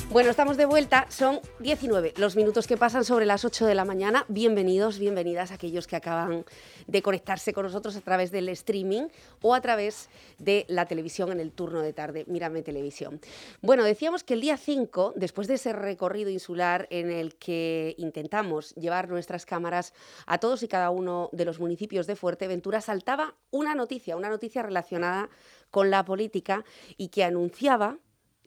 Bueno, estamos de vuelta, son 19 los minutos que pasan sobre las 8 de la mañana. Bienvenidos, bienvenidas a aquellos que acaban de conectarse con nosotros a través del streaming o a través de la televisión en el turno de tarde, Mírame Televisión. Bueno, decíamos que el día 5, después de ese recorrido insular en el que intentamos llevar nuestras cámaras a todos y cada uno de los municipios de Fuerteventura, saltaba una noticia relacionada con la política y que anunciaba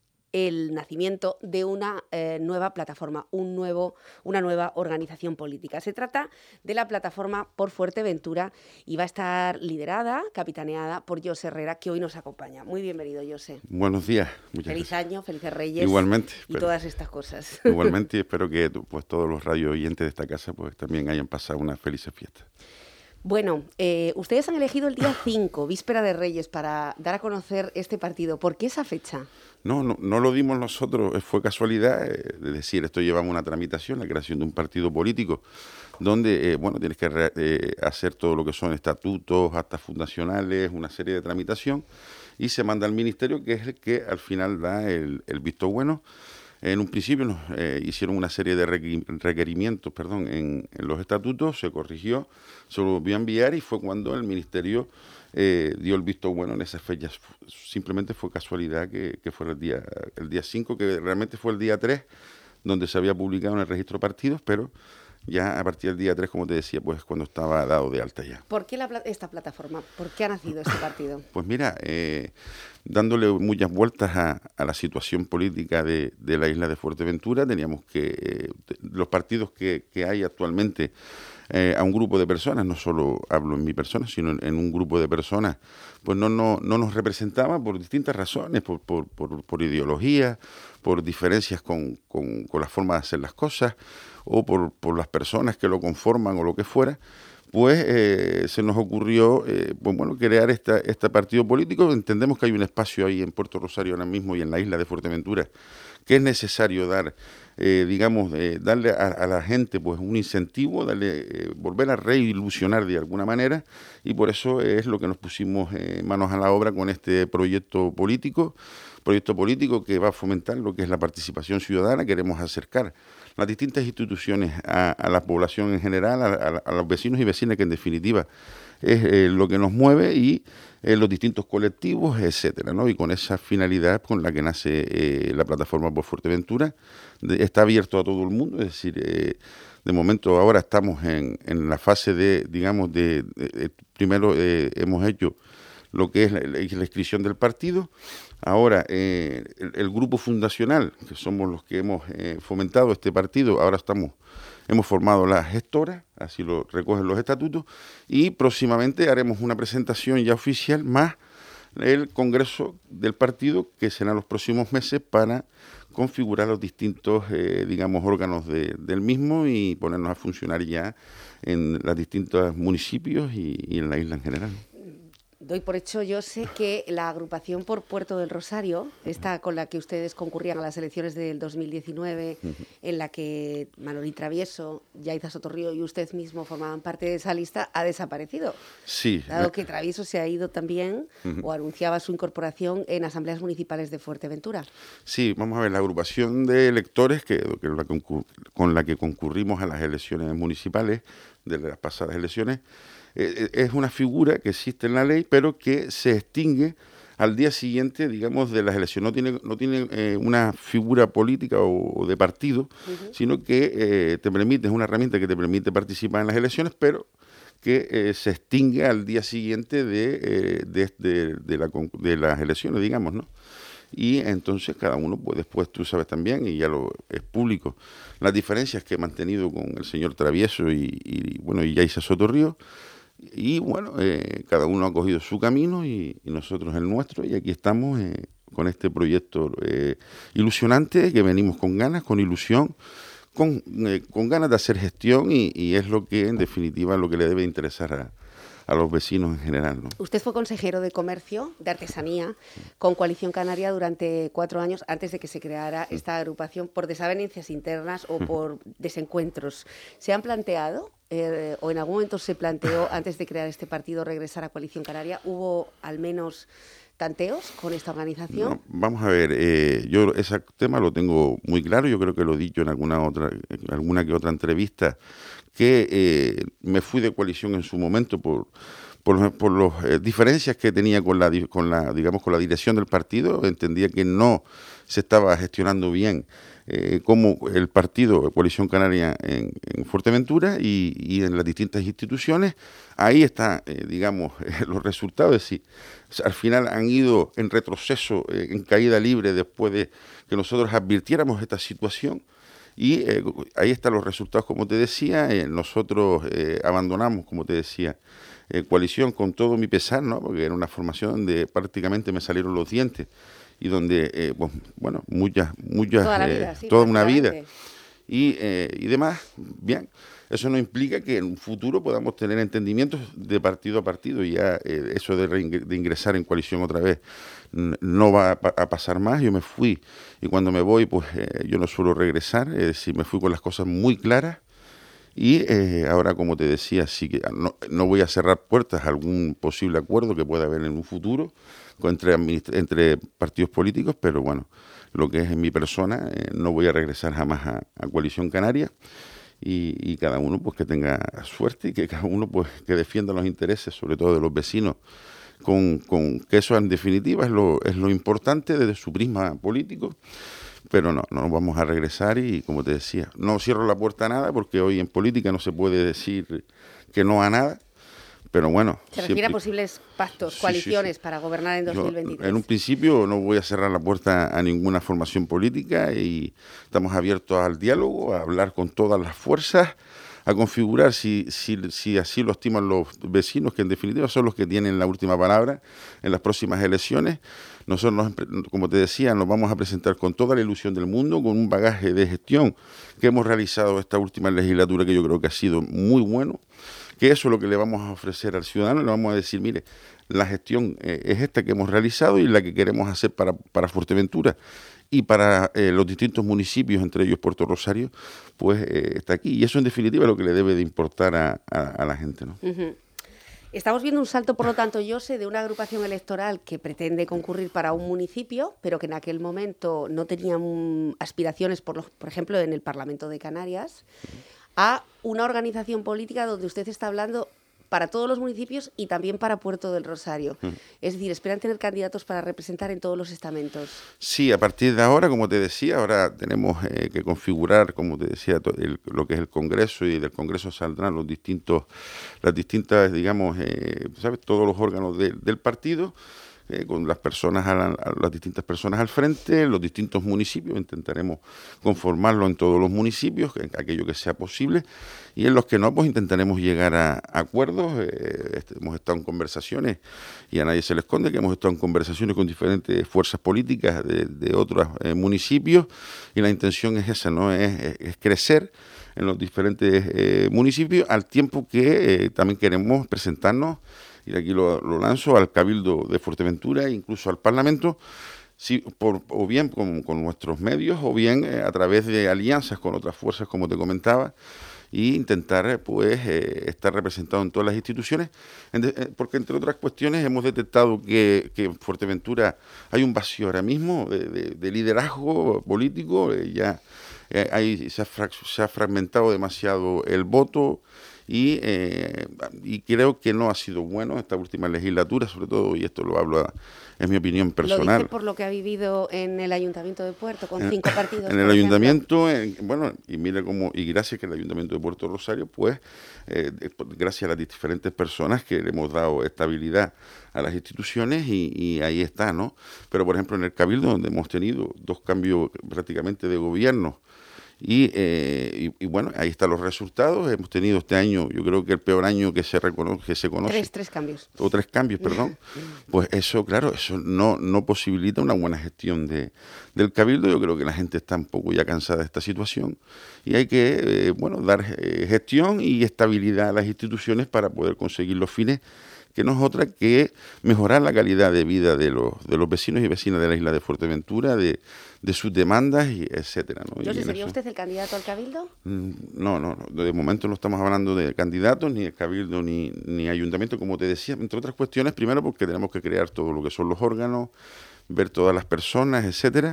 el nacimiento de una nueva plataforma, una nueva organización política. Se trata de la Plataforma por Fuerteventura y va a estar liderada, capitaneada por José Herrera, que hoy nos acompaña. Muy bienvenido, José. Buenos días. Feliz año, felices Reyes. Igualmente. Y todas estas cosas. Igualmente, y espero que pues, todos los radio oyentes de esta casa pues, también hayan pasado una feliz fiesta. Bueno, ustedes han elegido el día 5, víspera de Reyes, para dar a conocer este partido. ¿Por qué esa fecha? No lo dimos nosotros, fue casualidad, de decir, esto llevamos una tramitación, la creación de un partido político, donde, tienes que hacer todo lo que son estatutos, actas fundacionales, una serie de tramitación, y se manda al ministerio, que es el que al final da el visto bueno. En un principio nos hicieron una serie de requerimientos en los estatutos, se corrigió, se lo volvió a enviar y fue cuando el ministerio dio el visto bueno en esas fechas. Simplemente fue casualidad que fuera el día 5, que realmente fue el día 3, donde se había publicado en el registro de partidos, pero ya a partir del día 3, como te decía, pues cuando estaba dado de alta ya. ¿Por qué esta plataforma? ¿Por qué ha nacido este partido? Pues mira, dándole muchas vueltas a la situación política de la isla de Fuerteventura, teníamos que los partidos que hay actualmente a un grupo de personas, no solo hablo en mi persona, sino en un grupo de personas, pues no nos representaba por distintas razones, por ideología, por diferencias con la forma de hacer las cosas, o por las personas que lo conforman o lo que fuera. Pues se nos ocurrió crear este partido político. Entendemos que hay un espacio ahí en Puerto Rosario ahora mismo y en la isla de Fuerteventura que es necesario dar, darle a la gente pues un incentivo, volver a reilusionar de alguna manera, y por eso es lo que nos pusimos manos a la obra con este proyecto político que va a fomentar lo que es la participación ciudadana. Queremos acercar las distintas instituciones a la población en general, a los vecinos y vecinas, que en definitiva es lo que nos mueve, y los distintos colectivos, etcétera, ¿no? Y con esa finalidad con la que nace la Plataforma por Fuerteventura, está abierto a todo el mundo. Es decir, de momento ahora estamos en la fase primero hemos hecho lo que es la inscripción del partido. Ahora, el grupo fundacional, que somos los que hemos fomentado este partido, ahora hemos formado las gestoras, así lo recogen los estatutos, y próximamente haremos una presentación ya oficial, más el congreso del partido, que será los próximos meses, para configurar los distintos, órganos del mismo y ponernos a funcionar ya en los distintos municipios y en la isla en general. Doy por hecho, yo sé que la agrupación por Puerto del Rosario, esta con la que ustedes concurrían a las elecciones del 2019, en la que Manolín Travieso, Yaiza Sotorrío y usted mismo formaban parte de esa lista, ha desaparecido. Sí. Dado que Travieso se ha ido también, o anunciaba su incorporación en asambleas municipales de Fuerteventura. Sí, vamos a ver, la agrupación de electores con la que concurrimos a las elecciones municipales, de las pasadas elecciones, es una figura que existe en la ley, pero que se extingue al día siguiente, digamos, de las elecciones. No tiene una figura política o de partido, sino que es una herramienta que te permite participar en las elecciones, pero que se extingue al día siguiente de las elecciones, digamos, ¿no? Y entonces cada uno, pues después tú sabes también, y ya es público, las diferencias que he mantenido con el señor Travieso y Yaiza Sotorrío. Y cada uno ha cogido su camino y nosotros el nuestro, y aquí estamos con este proyecto ilusionante, que venimos con ganas, con ilusión, con ganas de hacer gestión, y es lo que en definitiva lo que le debe interesar a los vecinos en general, ¿no? Usted fue consejero de Comercio, de Artesanía, con Coalición Canaria durante 4 años antes de que se creara esta agrupación, por desavenencias internas o por desencuentros. ¿Se han planteado, o en algún momento se planteó, antes de crear este partido, regresar a Coalición Canaria? ¿Hubo al menos tanteos con esta organización? No, vamos a ver, yo ese tema lo tengo muy claro, yo creo que lo he dicho en alguna que otra entrevista, que me fui de coalición en su momento por las diferencias que tenía con la dirección del partido. Entendía que no se estaba gestionando bien como el partido Coalición Canaria en Fuerteventura y en las distintas instituciones. Ahí están, los resultados. Es decir, al final han ido en retroceso, en caída libre, después de que nosotros advirtiéramos esta situación. Y ahí están los resultados, como te decía. Nosotros abandonamos, como te decía, coalición con todo mi pesar, ¿no? Porque era una formación donde prácticamente me salieron los dientes y donde, muchas toda una vida y demás. Bien, eso no implica que en un futuro podamos tener entendimientos de partido a partido, y ya eso de ingresar en coalición otra vez no va a pasar más. Yo me fui, y cuando me voy, pues yo no suelo regresar, es decir, me fui con las cosas muy claras. Y ahora, como te decía, sí que no voy a cerrar puertas a algún posible acuerdo que pueda haber en un futuro entre partidos políticos, pero bueno, lo que es en mi persona, no voy a regresar jamás a Coalición Canaria, y cada uno pues que tenga suerte, y que cada uno pues que defienda los intereses, sobre todo de los vecinos, con que eso en definitiva es lo importante desde su prisma político. Pero no vamos a regresar, y como te decía, no cierro la puerta a nada, porque hoy en política no se puede decir que no a nada, pero bueno. ¿Se refiere a posibles pactos, coaliciones para gobernar en 2023? En un principio no voy a cerrar la puerta a ninguna formación política, y estamos abiertos al diálogo, a hablar con todas las fuerzas, a configurar si así lo estiman los vecinos, que en definitiva son los que tienen la última palabra en las próximas elecciones. Nosotros, como te decía, nos vamos a presentar con toda la ilusión del mundo, con un bagaje de gestión que hemos realizado esta última legislatura, que yo creo que ha sido muy bueno, que eso es lo que le vamos a ofrecer al ciudadano. Le vamos a decir, mire, la gestión es esta que hemos realizado y la que queremos hacer para Fuerteventura y para los distintos municipios, entre ellos Puerto Rosario, pues está aquí. Y eso en definitiva es lo que le debe de importar a la gente, ¿no? Uh-huh. Estamos viendo un salto, por lo tanto, José, de una agrupación electoral que pretende concurrir para un municipio, pero que en aquel momento no tenía aspiraciones, por ejemplo, en el Parlamento de Canarias, a una organización política donde usted está hablando para todos los municipios y también para Puerto del Rosario. Es decir, esperan tener candidatos para representar en todos los estamentos. Sí, a partir de ahora, como te decía, ahora tenemos que configurar, como te decía, lo que es el Congreso, y del Congreso saldrán las distintas, ¿sabes? Todos los órganos del partido, con las personas las distintas personas al frente, los distintos municipios. Intentaremos conformarlo en todos los municipios, en aquello que sea posible, y en los que no, pues intentaremos llegar a acuerdos. Hemos estado en conversaciones, y a nadie se le esconde que hemos estado en conversaciones con diferentes fuerzas políticas de otros municipios, y la intención es esa, ¿no? Es crecer en los diferentes municipios, al tiempo que también queremos presentarnos, y aquí lo lanzo, al Cabildo de Fuerteventura e incluso al Parlamento, o bien con nuestros medios, o bien a través de alianzas con otras fuerzas, como te comentaba, y intentar estar representado en todas las instituciones, porque entre otras cuestiones hemos detectado que en Fuerteventura hay un vacío ahora mismo de liderazgo político. Se ha fragmentado demasiado el voto, y creo que no ha sido bueno esta última legislatura, sobre todo, y esto lo hablo es mi opinión personal. Lo dice por lo que ha vivido en el Ayuntamiento de Puerto, con 5 partidos. En el Ayuntamiento, y gracias que el Ayuntamiento de Puerto Rosario, pues, gracias a las diferentes personas que le hemos dado estabilidad a las instituciones, y ahí está, ¿no? Pero, por ejemplo, en el Cabildo, donde hemos tenido 2 cambios prácticamente de gobierno, y bueno, ahí están los resultados. Hemos tenido este año, yo creo que el peor año que se conoce. Tres cambios. O 3 cambios, perdón. Pues eso, claro, eso no posibilita una buena gestión del Cabildo. Yo creo que la gente está un poco ya cansada de esta situación, y hay que dar gestión y estabilidad a las instituciones para poder conseguir los fines que no es otra que mejorar la calidad de vida de los vecinos y vecinas de la isla de Fuerteventura, de sus demandas, y etcétera, ¿no? José, ¿sería usted el candidato al Cabildo? No, de momento no estamos hablando de candidatos, ni de Cabildo, ni ayuntamiento, como te decía, entre otras cuestiones, primero porque tenemos que crear todo lo que son los órganos, ver todas las personas, etcétera,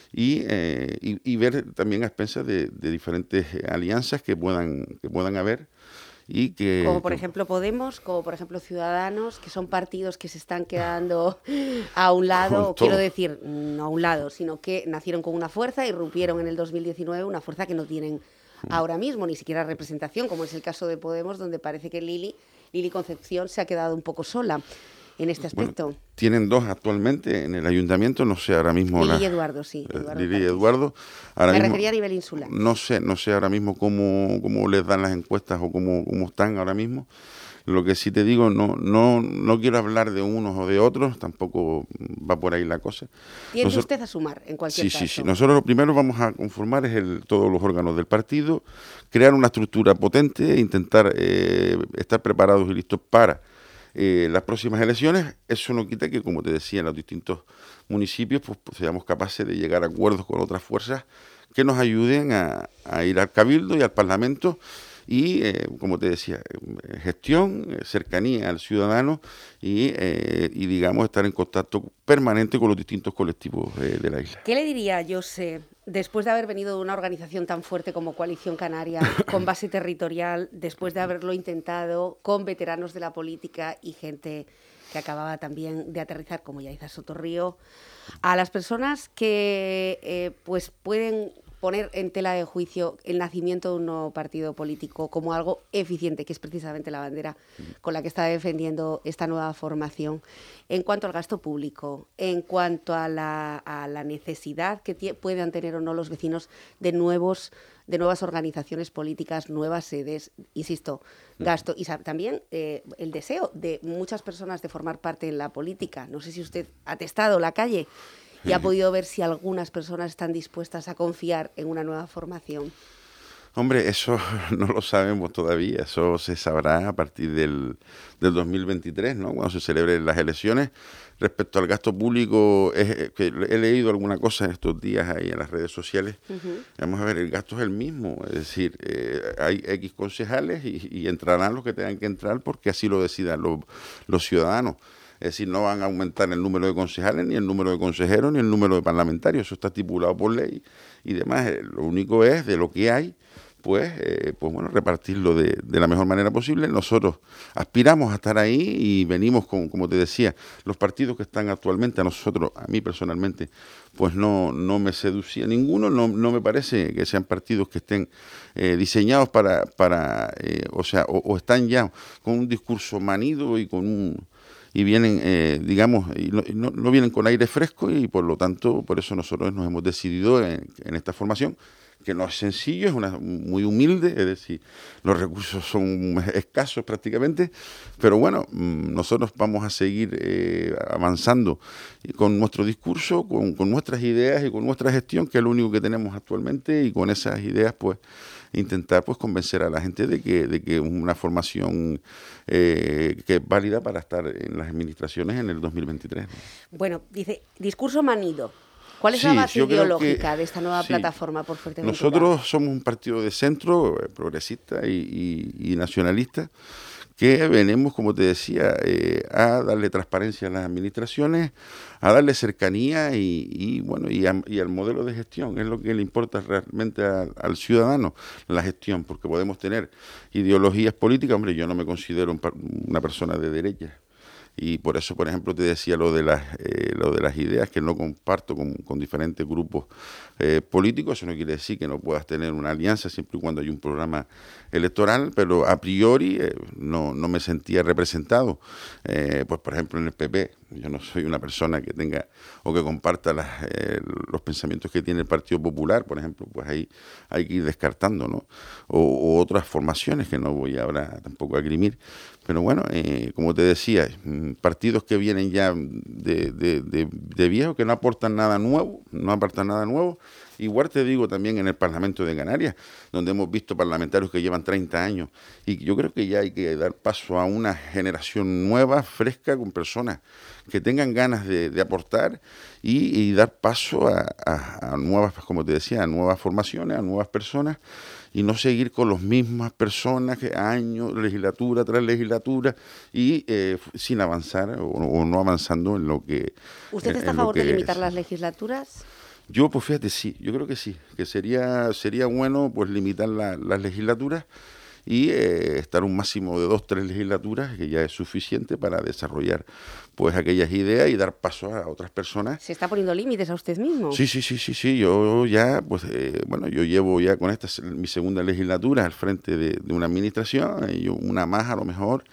y ver también a expensas de diferentes alianzas que puedan haber. Como por ejemplo Podemos, como por ejemplo Ciudadanos, que son partidos que se están quedando a un lado, quiero decir, no a un lado, sino que nacieron con una fuerza, irrumpieron en el 2019, una fuerza que no tienen ahora mismo, ni siquiera representación, como es el caso de Podemos, donde parece que Lili Concepción se ha quedado un poco sola en este aspecto. Bueno, tienen dos actualmente en el ayuntamiento, no sé ahora mismo. Lili y Eduardo, sí. Lili y Eduardo. Me refería a nivel insular. No sé ahora mismo cómo les dan las encuestas o cómo están ahora mismo. Lo que sí te digo, no quiero hablar de unos o de otros, tampoco va por ahí la cosa. Tiene usted a sumar, en cualquier caso. Sí. Nosotros lo primero vamos a conformar es todos los órganos del partido, crear una estructura potente, intentar estar preparados y listos para las próximas elecciones. Eso no quita que, como te decía, en los distintos municipios pues seamos capaces de llegar a acuerdos con otras fuerzas que nos ayuden a ir al Cabildo y al Parlamento y, como te decía, gestión, cercanía al ciudadano y digamos, estar en contacto permanente con los distintos colectivos de la isla. ¿Qué le diría, José, después de haber venido de una organización tan fuerte como Coalición Canaria, con base territorial, después de haberlo intentado con veteranos de la política y gente que acababa también de aterrizar, como Yaiza Sotorrío, a las personas que pues pueden poner en tela de juicio el nacimiento de un nuevo partido político como algo eficiente, que es precisamente la bandera con la que está defendiendo esta nueva formación, en cuanto al gasto público, en cuanto a la necesidad que puedan tener o no los vecinos de nuevas organizaciones políticas, nuevas sedes, insisto, gasto y también el deseo de muchas personas de formar parte en la política. No sé si usted ha testado la calle y ha podido ver si algunas personas están dispuestas a confiar en una nueva formación. Hombre, eso no lo sabemos todavía, eso se sabrá a partir del 2023, ¿no? Cuando se celebren las elecciones. Respecto al gasto público, que he leído alguna cosa en estos días ahí en las redes sociales. Vamos a ver, el gasto es el mismo, es decir, hay X concejales y entrarán los que tengan que entrar porque así lo decidan los ciudadanos. Es decir, no van a aumentar el número de concejales, ni el número de consejeros, ni el número de parlamentarios. Eso está estipulado por ley y demás. Lo único es, de lo que hay, pues bueno, repartirlo de la mejor manera posible. Nosotros aspiramos a estar ahí y venimos con, como te decía, los partidos que están actualmente, a nosotros, a mí personalmente, pues no me seducía ninguno. No me parece que sean partidos que estén diseñados o están ya con un discurso manido y vienen, digamos, y no vienen con aire fresco, y por lo tanto, por eso nosotros nos hemos decidido en esta formación, que no es sencillo, es muy humilde, es decir, los recursos son escasos prácticamente, pero bueno, nosotros vamos a seguir avanzando con nuestro discurso, con nuestras ideas y con nuestra gestión, que es lo único que tenemos actualmente, y con esas ideas pues intentar pues convencer a la gente de que una formación que es válida para estar en las administraciones en el 2023. Bueno, dice, discurso manido. ¿Cuál es la base ideológica de esta nueva plataforma por Fuerteventura? Nosotros somos un partido de centro, progresista y nacionalista, que venimos, como te decía, a darle transparencia a las administraciones, a darle cercanía y al modelo de gestión. Es lo que le importa realmente al ciudadano, la gestión, porque podemos tener ideologías políticas. Hombre, yo no me considero una persona de derecha. Y por eso, por ejemplo, te decía lo de las ideas que no comparto con diferentes grupos políticos. Eso no quiere decir que no puedas tener una alianza siempre y cuando hay un programa electoral, pero a priori no me sentía representado. Pues, por ejemplo, en el PP, yo no soy una persona que tenga o que comparta los pensamientos que tiene el Partido Popular, por ejemplo, pues ahí hay que ir descartando, ¿no? O otras formaciones que no voy ahora tampoco a grimir. Pero bueno, como te decía, partidos que vienen ya de viejos, que no aportan nada nuevo, Igual te digo también en el Parlamento de Canarias, donde hemos visto parlamentarios que llevan 30 años. Y yo creo que ya hay que dar paso a una generación nueva, fresca, con personas que tengan ganas de aportar y dar paso a nuevas, como te decía, a nuevas formaciones, a nuevas personas, y no seguir con las mismas personas que años, legislatura tras legislatura, y sin avanzar o no avanzando en lo que... ¿Usted está a favor de limitar las legislaturas? Yo, pues fíjate, sí, yo creo que sí, que sería bueno pues limitar las legislaturas y estar un máximo de 2, 3 legislaturas, que ya es suficiente para desarrollar pues aquellas ideas y dar paso a otras personas. ¿Se está poniendo límites a usted mismo? Sí, yo ya, pues, yo llevo ya con esta mi segunda legislatura al frente de una administración, y una más a lo mejor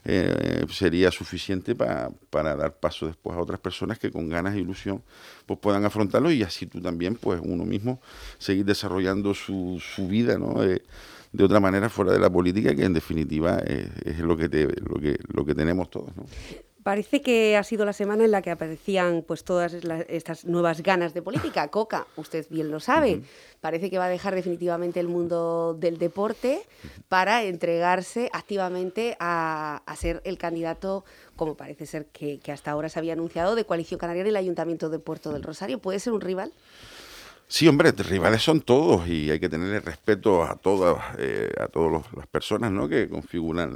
sería suficiente para dar paso después a otras personas que con ganas e ilusión pues puedan afrontarlo, y así tú también, pues uno mismo, seguir desarrollando su vida, ¿no? De otra manera fuera de la política, que en definitiva es lo que tenemos todos, ¿no? Parece que ha sido la semana en la que aparecían pues todas estas nuevas ganas de política. Coca, usted bien lo sabe, parece que va a dejar definitivamente el mundo del deporte para entregarse activamente a ser el candidato, como parece ser que hasta ahora se había anunciado, de Coalición Canaria en el Ayuntamiento de Puerto del Rosario. ¿Puede ser un rival? Sí, hombre, rivales son todos, y hay que tenerle respeto a todas las personas, ¿no?, que configuran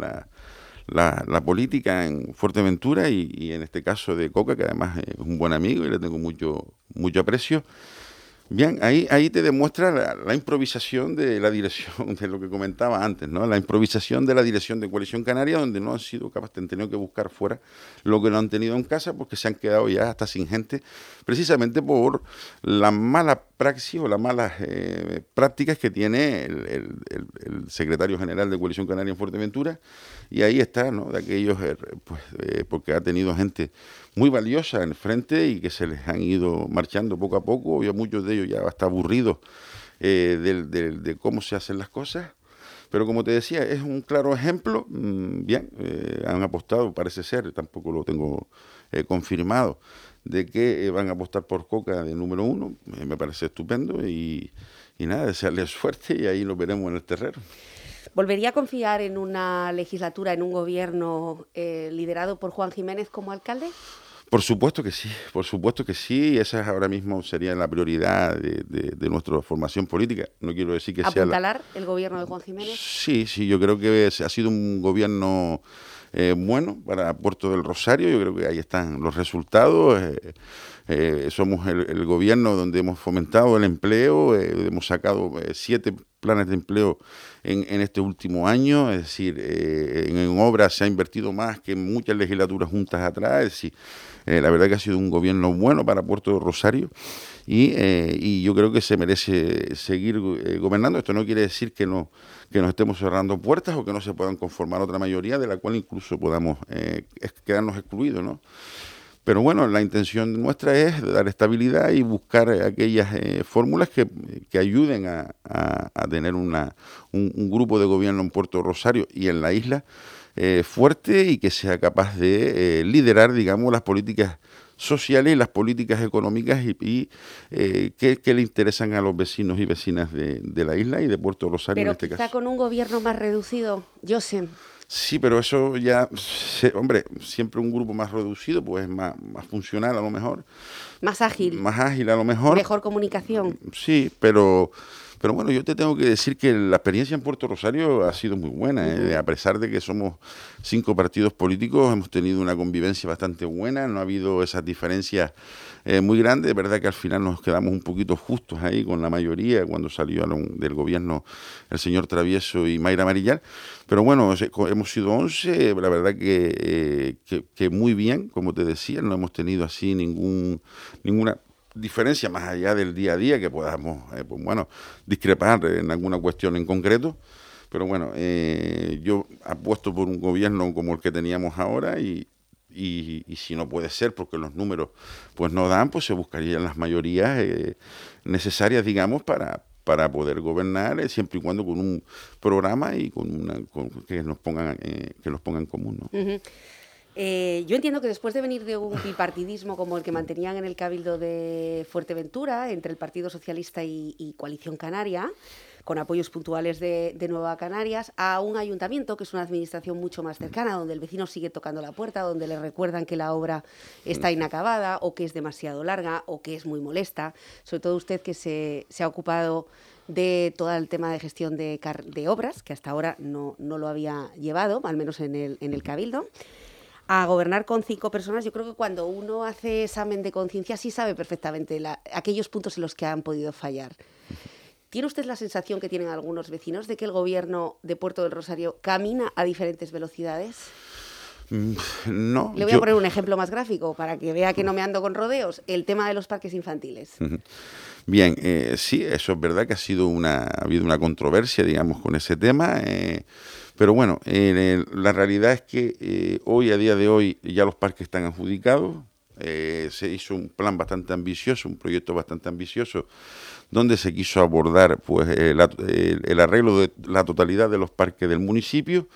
la política en Fuerteventura, y en este caso de Coca, que además es un buen amigo y le tengo mucho aprecio. Bien, ahí te demuestra la improvisación de la dirección, de lo que comentaba antes, ¿no? La improvisación de la dirección de Coalición Canaria, donde no han sido capaces, han tenido que buscar fuera lo que no han tenido en casa, porque se han quedado ya hasta sin gente, precisamente por la mala praxis o las malas prácticas que tiene el secretario general de Coalición Canaria en Fuerteventura. Y ahí está, ¿no?, de aquellos, porque ha tenido gente muy valiosa en el frente y que se les han ido marchando poco a poco, y muchos de ellos ya hasta aburridos de cómo se hacen las cosas. Pero como te decía, es un claro ejemplo. Han apostado, parece ser, tampoco lo tengo confirmado, de que van a apostar por Coca de número 1. Me parece estupendo, y nada, desearle suerte, y ahí lo veremos en el terreno. ¿Volvería a confiar en una legislatura, en un gobierno liderado por Juan Jiménez como alcalde? Por supuesto que sí, esa ahora mismo sería la prioridad de nuestra formación política. No quiero decir que sea... ¿Apuntalar el gobierno de Juan Jiménez? Sí, yo creo que ha sido un gobierno bueno para Puerto del Rosario. Yo creo que ahí están los resultados. Somos el gobierno donde hemos fomentado el empleo, hemos sacado 7 planes de empleo en este último año, es decir, en obras se ha invertido más que en muchas legislaturas juntas atrás. Es decir, la verdad que ha sido un gobierno bueno para Puerto del Rosario, y yo creo que se merece seguir gobernando. Esto no quiere decir que nos estemos cerrando puertas o que no se puedan conformar otra mayoría, de la cual incluso podamos quedarnos excluidos, ¿no? Pero bueno, la intención nuestra es dar estabilidad y buscar aquellas fórmulas que ayuden a tener un grupo de gobierno en Puerto Rosario y en la isla fuerte, y que sea capaz de liderar, digamos, las políticas sociales y las políticas económicas y que le interesan a los vecinos y vecinas de la isla y de Puerto Rosario. Pero en este quizá caso, con un gobierno más reducido, Josep. Sí, pero eso ya, hombre, siempre un grupo más reducido, pues más funcional a lo mejor. Más ágil. Más ágil a lo mejor. Mejor comunicación. Sí, pero bueno, yo te tengo que decir que la experiencia en Puerto Rosario ha sido muy buena. A pesar de que somos 5 partidos políticos, hemos tenido una convivencia bastante buena, no ha habido esas diferencias muy grandes. Es verdad que al final nos quedamos un poquito justos ahí con la mayoría cuando salió del gobierno el señor Travieso y Mayra Marillar. Pero bueno, hemos sido 11, la verdad que muy bien, como te decía, no hemos tenido así ninguna diferencia más allá del día a día, que podamos discrepar en alguna cuestión en concreto. Pero bueno, yo apuesto por un gobierno como el que teníamos ahora, y si no puede ser porque los números pues no dan, pues se buscarían las mayorías necesarias, digamos, para poder gobernar, siempre y cuando con un programa y que nos pongan en común, ¿no? Yo entiendo que después de venir de un bipartidismo como el que mantenían en el Cabildo de Fuerteventura, entre el Partido Socialista y Coalición Canaria, con apoyos puntuales de Nueva Canarias, a un ayuntamiento que es una administración mucho más cercana, donde el vecino sigue tocando la puerta, donde le recuerdan que la obra está inacabada o que es demasiado larga o que es muy molesta. Sobre todo usted que se ha ocupado de todo el tema de gestión de obras, que hasta ahora no lo había llevado, al menos en el Cabildo. A gobernar con 5 personas, yo creo que cuando uno hace examen de conciencia sí sabe perfectamente aquellos puntos en los que han podido fallar. ¿Tiene usted la sensación que tienen algunos vecinos de que el gobierno de Puerto del Rosario camina a diferentes velocidades? No. Le voy a poner un ejemplo más gráfico para que vea que no me ando con rodeos. El tema de los parques infantiles. Bien, sí, eso es verdad que ha habido una controversia, digamos, con ese tema. Pero bueno, la realidad es que a día de hoy, ya los parques están adjudicados. Se hizo un plan bastante ambicioso, un proyecto bastante ambicioso, donde se quiso abordar pues el arreglo de la totalidad de los parques del municipio.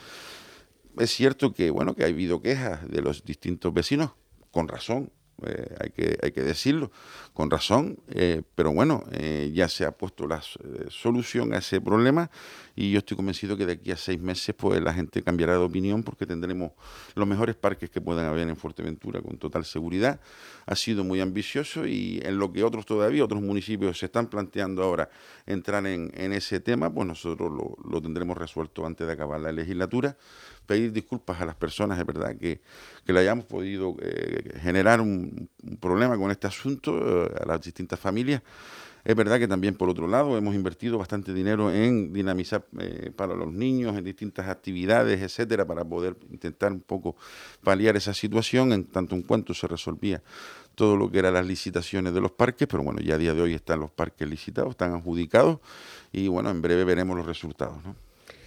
Es cierto que que ha habido quejas de los distintos vecinos, con razón, hay que decirlo, con razón, pero ya se ha puesto la solución a ese problema y yo estoy convencido que de aquí a 6 meses pues la gente cambiará de opinión porque tendremos los mejores parques que puedan haber en Fuerteventura con total seguridad. Ha sido muy ambicioso y en lo que otros municipios se están planteando ahora entrar en ese tema, pues nosotros lo tendremos resuelto antes de acabar la legislatura. Pedir disculpas a las personas, es verdad, que le hayamos podido generar un problema con este asunto, a las distintas familias. Es verdad que también, por otro lado, hemos invertido bastante dinero en dinamizar para los niños, en distintas actividades, etcétera, para poder intentar un poco paliar esa situación, en tanto en cuanto se resolvía todo lo que eran las licitaciones de los parques, pero ya a día de hoy están los parques licitados, están adjudicados, y en breve veremos los resultados, ¿no?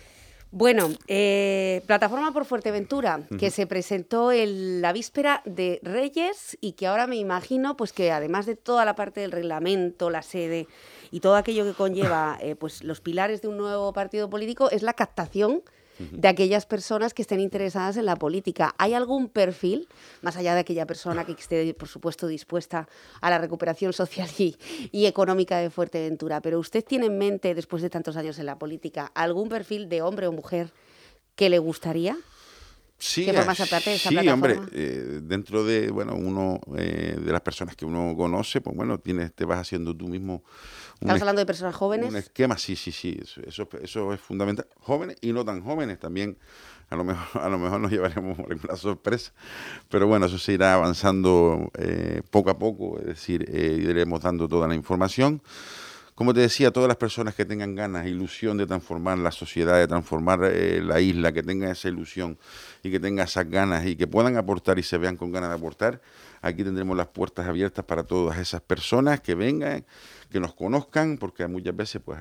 Bueno, Plataforma por Fuerteventura, que se presentó en la víspera de Reyes y que ahora me imagino pues que además de toda la parte del reglamento, la sede y todo aquello que conlleva pues los pilares de un nuevo partido político, es la captación de aquellas personas que estén interesadas en la política. ¿Hay algún perfil, más allá de aquella persona que esté, por supuesto, dispuesta a la recuperación social y económica de Fuerteventura? Pero ¿usted tiene en mente, después de tantos años en la política, algún perfil de hombre o mujer que le gustaría? Sí, que formase parte de esa plataforma. Hombre, dentro de uno de las personas que uno conoce, pues te vas haciendo tú mismo. ¿Estamos hablando de personas jóvenes? Un esquema, sí, eso es fundamental. Jóvenes y no tan jóvenes también. A lo mejor nos llevaremos alguna sorpresa, pero eso se irá avanzando poco a poco, es decir, iremos dando toda la información. Como te decía, todas las personas que tengan ganas, ilusión de transformar la sociedad, de transformar la isla, que tengan esa ilusión y que tengan esas ganas y que puedan aportar y se vean con ganas de aportar, aquí tendremos las puertas abiertas para todas esas personas que vengan, que nos conozcan, porque muchas veces, pues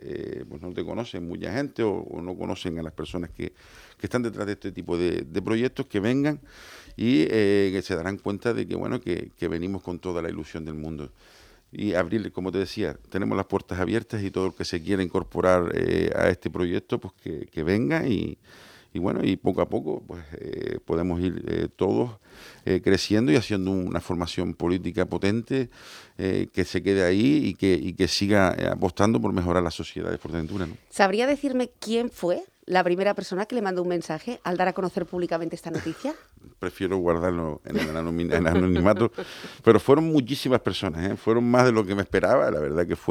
no te conocen mucha gente o no conocen a las personas que están detrás de este tipo de proyectos, que vengan y que se darán cuenta de que venimos con toda la ilusión del mundo. Y abrir, como te decía, tenemos las puertas abiertas y todo el que se quiera incorporar a este proyecto, pues que venga y poco a poco pues podemos ir todos creciendo y haciendo una formación política potente que se quede ahí y que siga apostando por mejorar la sociedad de Fuerteventura, ¿no? ¿Sabría decirme quién fue la primera persona que le mandó un mensaje al dar a conocer públicamente esta noticia? Prefiero guardarlo en el anonimato, pero fueron muchísimas personas, fueron más de lo que me esperaba. La verdad que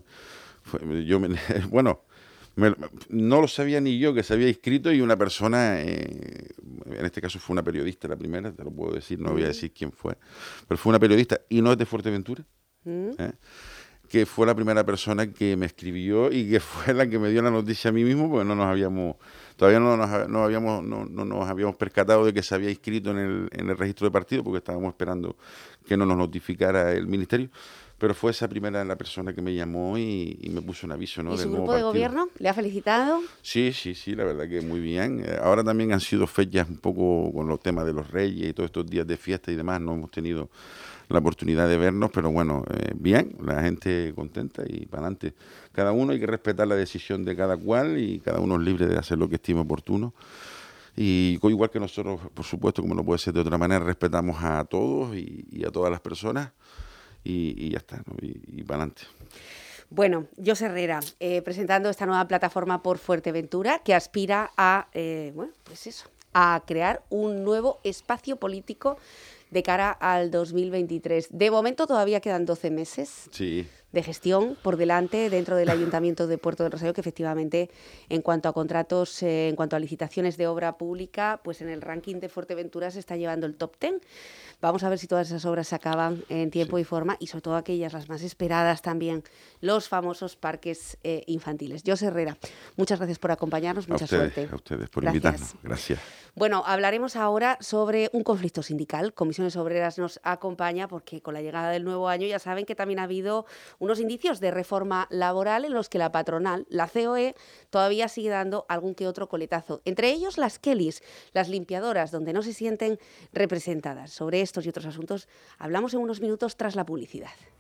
no lo sabía ni yo que se había inscrito, y una persona, en este caso fue una periodista, la primera, te lo puedo decir, no voy a decir quién fue, pero fue una periodista y no es de Fuerteventura, que fue la primera persona que me escribió y que fue la que me dio la noticia a mí mismo, porque todavía no nos habíamos percatado de que se había inscrito en el registro de partido, porque estábamos esperando que nos notificara el ministerio. Pero fue la persona que me llamó y me puso un aviso, ¿no? ¿Y del su nuevo grupo de partido. gobierno le ha felicitado? Sí, la verdad que muy bien. Ahora también han sido fechas un poco con los temas de los Reyes y todos estos días de fiesta y demás. No hemos tenido la oportunidad de vernos, pero bien, la gente contenta y para adelante. Cada uno hay que respetar la decisión de cada cual y cada uno es libre de hacer lo que estime oportuno. Y igual que nosotros, por supuesto, como no puede ser de otra manera, respetamos a todos y a todas las personas y ya está, ¿no? Y para adelante. Bueno, José Herrera, presentando esta nueva plataforma por Fuerteventura que aspira a, a crear un nuevo espacio político de cara al 2023. De momento todavía quedan 12 meses. Sí. De gestión por delante dentro del Ayuntamiento de Puerto del Rosario, que efectivamente en cuanto a contratos, en cuanto a licitaciones de obra pública, pues en el ranking de Fuerteventura se está llevando el top 10. Vamos a ver si todas esas obras se acaban en tiempo y forma, y sobre todo aquellas, las más esperadas también, los famosos parques infantiles. José Herrera, muchas gracias por acompañarnos, mucha suerte. A ustedes por invitarnos. Gracias. Bueno, hablaremos ahora sobre un conflicto sindical. Comisiones Obreras nos acompaña porque con la llegada del nuevo año ya saben que también ha habido unos indicios de reforma laboral en los que la patronal, la COE, todavía sigue dando algún que otro coletazo. Entre ellos las Kellys, las limpiadoras, donde no se sienten representadas. Sobre estos y otros asuntos hablamos en unos minutos tras la publicidad.